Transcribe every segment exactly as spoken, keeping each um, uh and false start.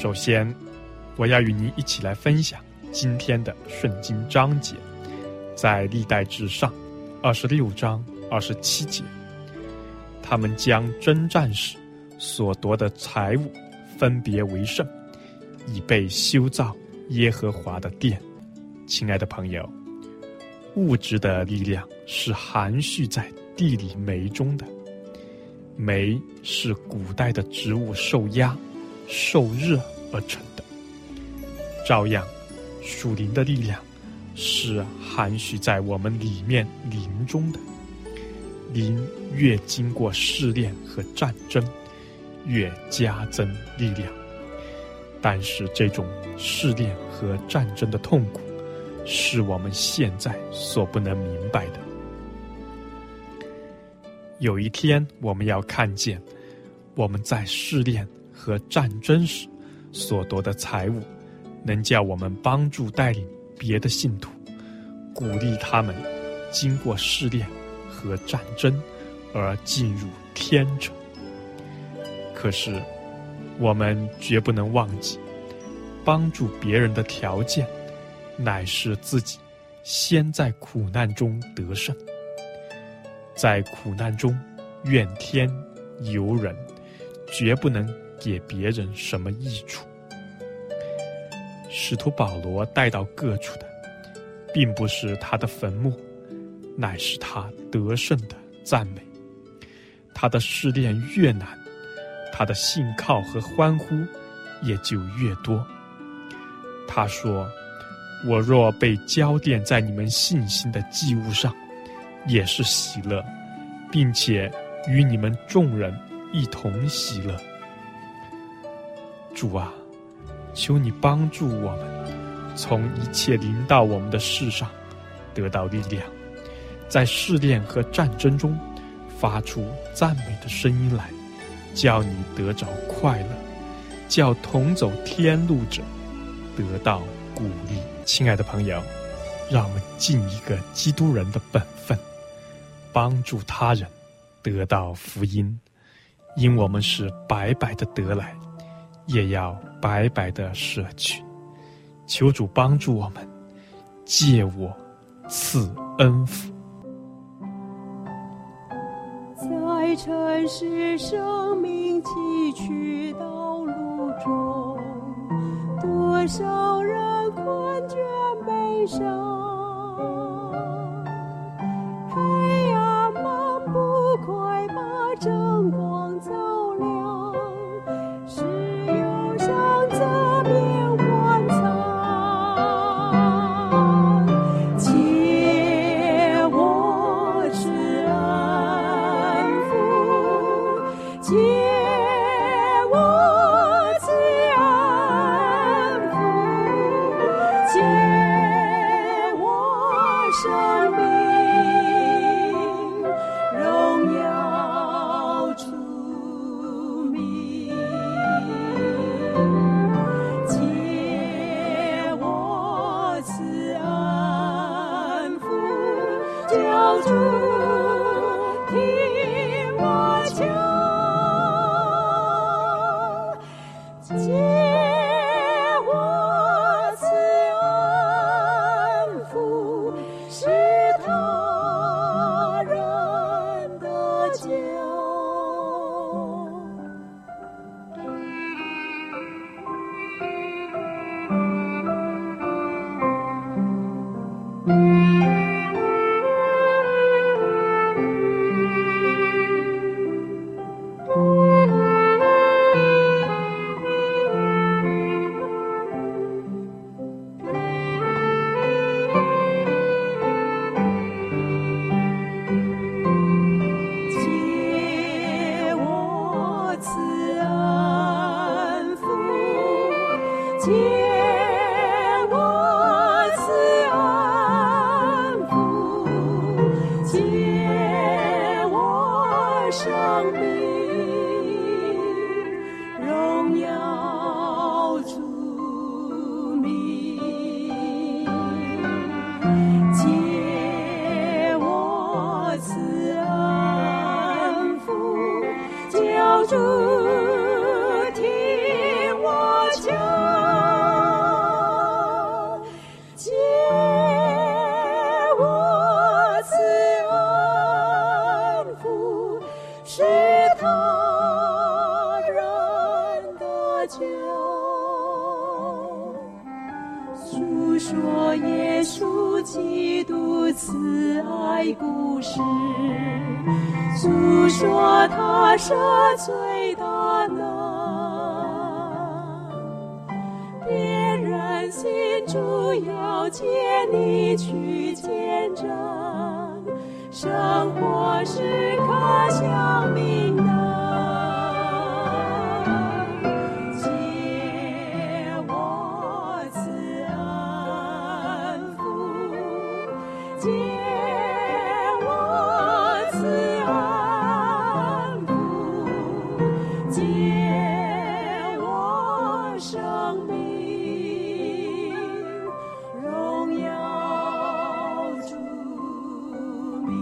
首先，我要与您一起来分享今天的圣经章节，在历代志上二十六章二十七节，他们将征战时所夺的财物分别为圣，以备修造耶和华的殿。亲爱的朋友，物质的力量是含蓄在地里煤中的，煤是古代的植物受压受热而成的。照样，属灵的力量是含蓄在我们里面灵中的。灵越经过试炼和战争，越加增力量。但是这种试炼和战争的痛苦，是我们现在所不能明白的。有一天，我们要看见我们在试炼和战争时所夺的财物，能叫我们帮助带领别的信徒，鼓励他们经过试炼和战争而进入天城。可是我们绝不能忘记，帮助别人的条件乃是自己先在苦难中得胜。在苦难中怨天尤人，绝不能给别人什么益处。使徒保罗带到各处的，并不是他的坟墓，乃是他得胜的赞美。他的试炼越难，他的信靠和欢呼也就越多。他说，我若被浇奠在你们信心的祭物上，也是喜乐，并且与你们众人一同喜乐。主啊，求你帮助我们，从一切临到我们的事上得到力量，在试炼和战争中发出赞美的声音来，叫你得着快乐，叫同走天路者得到鼓励。亲爱的朋友，让我们尽一个基督人的本分，帮助他人得到福音，因我们是白白的得来，也要白白的舍去。求主帮助我们，借我赐恩福。 在尘世生命崎岖道路中，多少人困倦悲伤，黑暗漫不快把真光照亮，是忧伤侧面观藏，借我施恩福，借我赐恩福，借我生命荣耀出名，借我赐恩福，救主听我求，借我赐恩福，是他人的救。借我赐恩福，借我赐恩诉说耶稣基督慈爱故事，诉说他赦罪的能。别人信主要竭力去见证，生活是可想明的。借我慈恩福，借我生命，荣耀主名。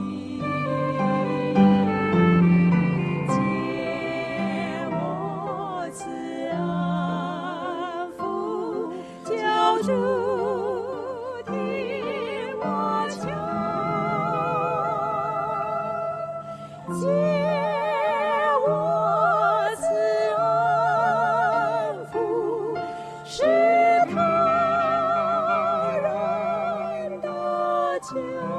借我慈恩福，救主借我慈恩福，是他人的救。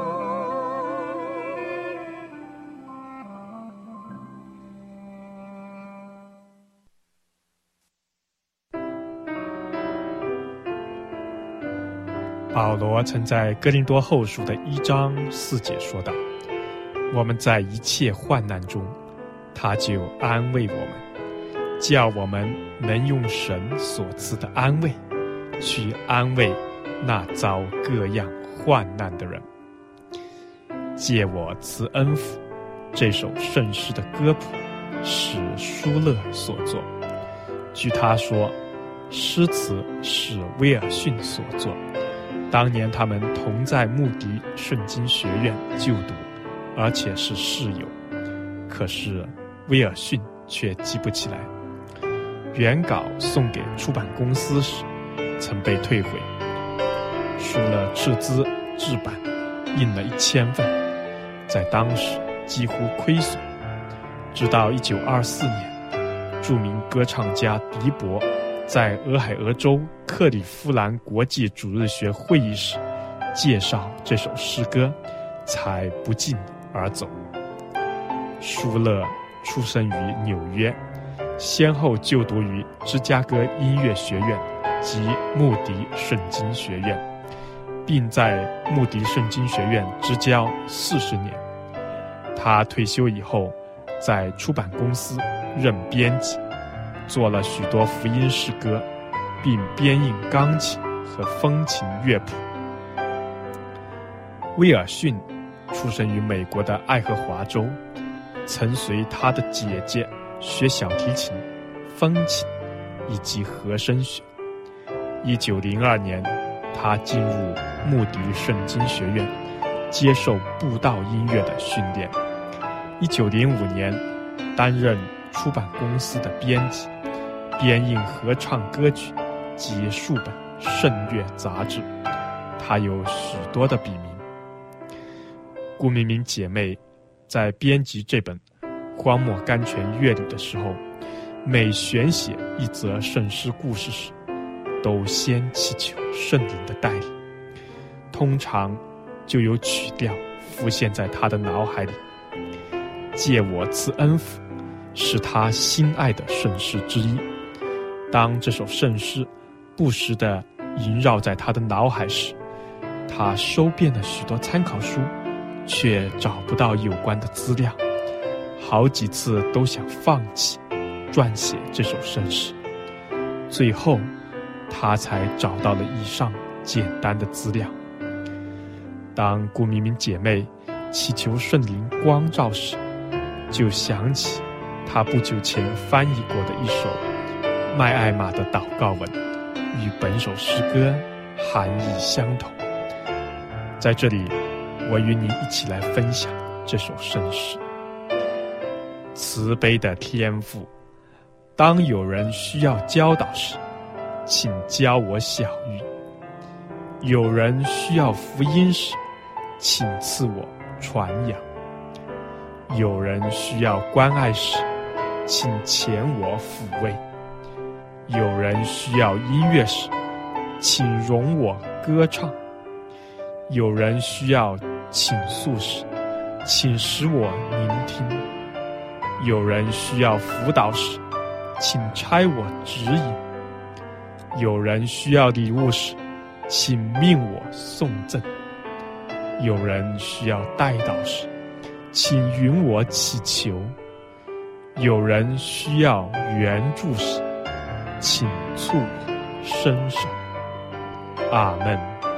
保罗曾在哥林多后书的一章四节说道，我们在一切患难中，他就安慰我们，叫我们能用神所赐的安慰去安慰那遭各样患难的人。借我慈恩福这首圣诗的歌谱是舒勒所作，据他说，诗词是威尔逊所作，当年他们同在穆迪圣经学院就读，而且是室友，可是威尔逊却记不起来。原稿送给出版公司时曾被退回，舒勒斥资制版，印了一千份，在当时几乎亏损。直到一九二四年，著名歌唱家迪伯在俄亥俄州克利夫兰国际主日学会议时介绍这首诗歌，才不胫而走。舒勒出生于纽约，先后就读于芝加哥音乐学院及穆迪圣经学院，并在穆迪圣经学院支教四十年。他退休以后，在出版公司任编辑，做了许多福音诗歌，并编印钢琴和风琴乐谱。威尔逊出生于美国的爱荷华州，曾随他的姐姐学小提琴、风琴以及和声学。一九零二年，他进入穆迪圣经学院，接受布道音乐的训练。一九零五年，担任出版公司的编辑，编印合唱歌曲及数本圣乐杂志。他有许多的笔名。顾明明姐妹在编辑这本荒漠甘泉乐理的时候，每选写一则圣诗故事时，都先祈求圣灵的带领，通常就有曲调浮现在他的脑海里。借我赐恩福是他心爱的圣诗之一。当这首圣诗不时地萦绕在他的脑海时，他收遍了许多参考书，却找不到有关的资料，好几次都想放弃撰写这首圣诗。最后他才找到了以上简单的资料。当顾明明姐妹祈求圣灵光照时，就想起她不久前翻译过的一首麦艾玛的祷告文，与本首诗歌含义相同。在这里，我与您一起来分享这首圣诗。慈悲的天父，当有人需要教导时，请教我小玉；有人需要福音时，请赐我传扬；有人需要关爱时，请遣我抚慰；有人需要音乐时， 请容我歌唱；有人需要倾诉时，请使我聆听；有人需要辅导时，请差我指引；有人需要礼物时，请命我送赠；有人需要代祷时，请允我祈求；有人需要援助时，请促我伸手。阿们。